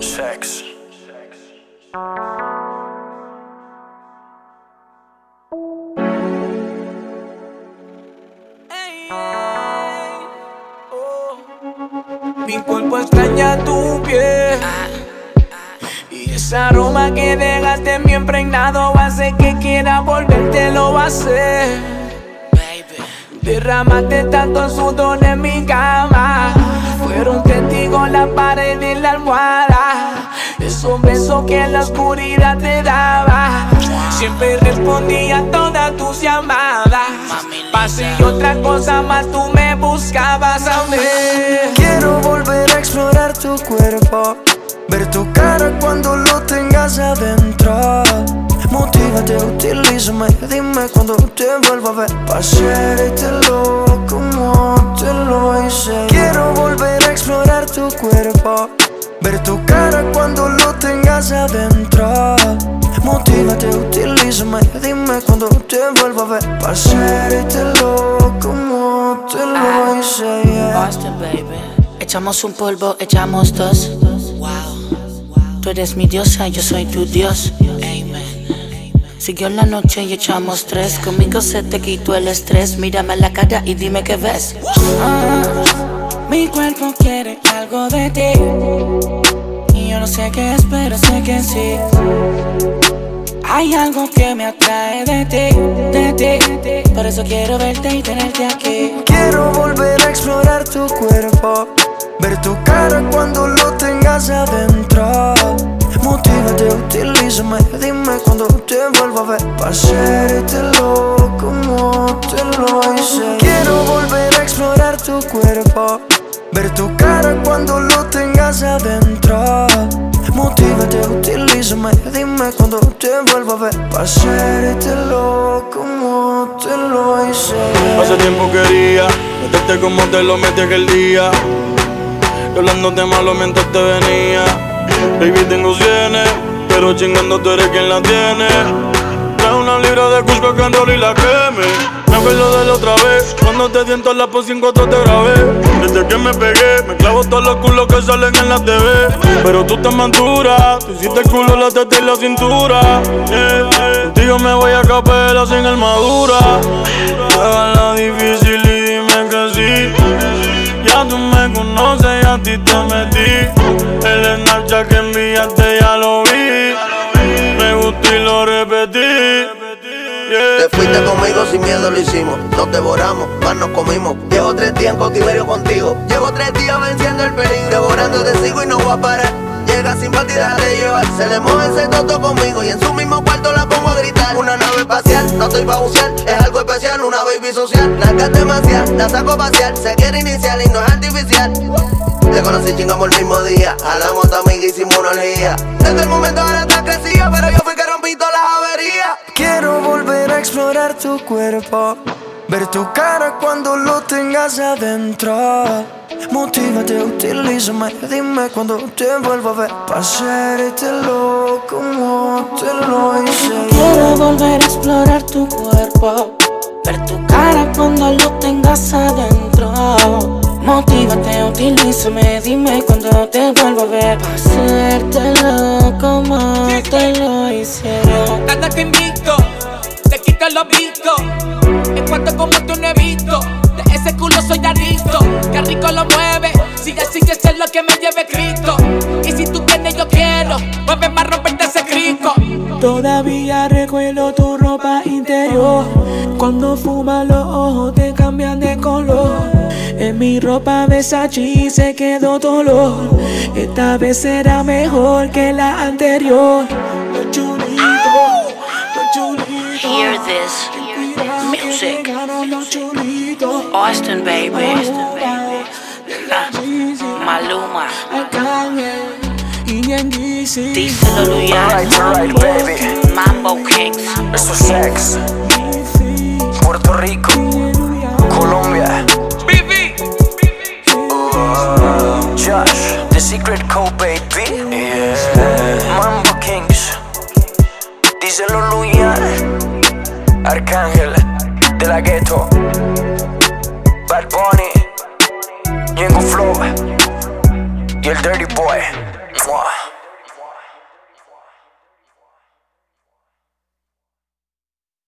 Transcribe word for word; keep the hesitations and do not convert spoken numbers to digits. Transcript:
Sex. Mi cuerpo extraña tu piel y ese aroma que dejaste en mi impregnado hace que quiera volverte, lo va a hacer. Derramaste tanto sudor en mi cama, fueron testigos la pared y la almohada. Esos besos que en la oscuridad te daba, siempre respondía a todas tus llamadas. Pase y otra cosa más, tú me buscabas a mí. Quiero volver a explorar tu cuerpo, ver tu cara cuando lo tengas adentro. Motívate, utilízame, dime cuando te vuelvo a ver, pa' hacértelo como te lo hice. Quiero volver a explorar tu cuerpo, ver tu cara cuando lo tengas adentro. Motívate, utilízame, dime cuando te vuelvo a ver, pa' hacértelo como te lo hice, yeah. Austin, baby. Echamos un polvo, echamos dos. Wow. Tú eres mi diosa, yo soy tu dios. Amen. Siguió la noche y echamos tres. Conmigo se te quitó el estrés. Mírame a la cara y dime qué ves. Ah, mi cuerpo quiere algo de ti y yo no sé qué es, pero sé que sí. Hay algo que me atrae de ti, de ti. Por eso quiero verte y tenerte aquí. Quiero volver a explorar tu cuerpo, ver tu cara cuando lo tengas adentro. Motívate, utilízame, dime cuando te vuelvo a ver, pa' hacértelo como te lo hice. Quiero volver a explorar tu cuerpo, ver tu cara cuando lo tengas adentro. Motívate, utilízame, dime cuando te vuelvo a ver, pa' hacértelo como te lo hice. Hace tiempo quería meterte como te lo metí aquel día, y hablándote malo mientras te venía. Baby, tengo cienes, pero chingando tú eres quien la tiene. Trae una libra de Cusco que enrole y la queme. Me acuerdo de la otra vez, cuando te siento en la pos sin cuatro te grabé. Desde que me pegué, me clavo todos los culos que salen en la T V. Pero tú te manturas, tú hiciste el culo, la teta y la cintura, yeah, yeah. Contigo me voy a capela sin armadura. Déjala difícil y dime que sí. Ya tú me conoces y a ti te metí. El Snapchat que enviaste ya lo vi. Me gustó y lo repetí, yeah. Te fuiste conmigo, sin miedo lo hicimos. Nos devoramos, más nos comimos. Llevo tres días en cautiverio contigo. Llevo tres días venciendo el peligro. Devorando te sigo y no voy a parar. Llega sin partida de llevar. Se le mueve ese toto conmigo y en su mismo cuarto la pongo a gritar. Una nave espacial, no estoy pa' bucear. Es algo especial, una baby social. Nalgas demasiado, la saco pasear. Se quiere iniciar y no es artificial. Te conocí, chingamos el mismo día. Hablamos de amiga, hicimos una orgía. Desde el momento ahora estás crecida, pero yo fui que rompí todas las averías. Quiero volver a explorar tu cuerpo, ver tu cara cuando lo tengas adentro. Motívate, utilízame, dime cuando te vuelvo a ver, pa' hacértelo como te lo hice. Quiero volver a explorar tu cuerpo, ver tu cara cuando lo tengas adentro. Motívate, utilízame, dime cuando te vuelvo a ver, pa' hacértelo como te lo hicieron. Nada que invito, te quito lo visto. En cuanto como tú no he visto, de ese culo soy adicto. Qué rico lo mueve, sigue, sigue, ser lo que me lleve Cristo. Y si tú tienes yo quiero, mueve más romperte ese crico. Todavía recuerdo tu ropa interior. Cuando fumas los ojos te cambian de color. En mi ropa Versace se quedó dolor. Esta vez será mejor que la anterior. Lo chulito, lo chulito. Hear this music. Austin, baby. Maluma. Díselo, Luya. Alright, alright, baby. Mambo Kings. Eso es Sex. Puerto Rico, Colombia. Uh, Josh, The Secret Code, baby. Yeah. Mambo Kings. Díselo, Luya. Arcángel de la Ghetto. Bad Bunny, Ñengo Flow y el Dirty Boy.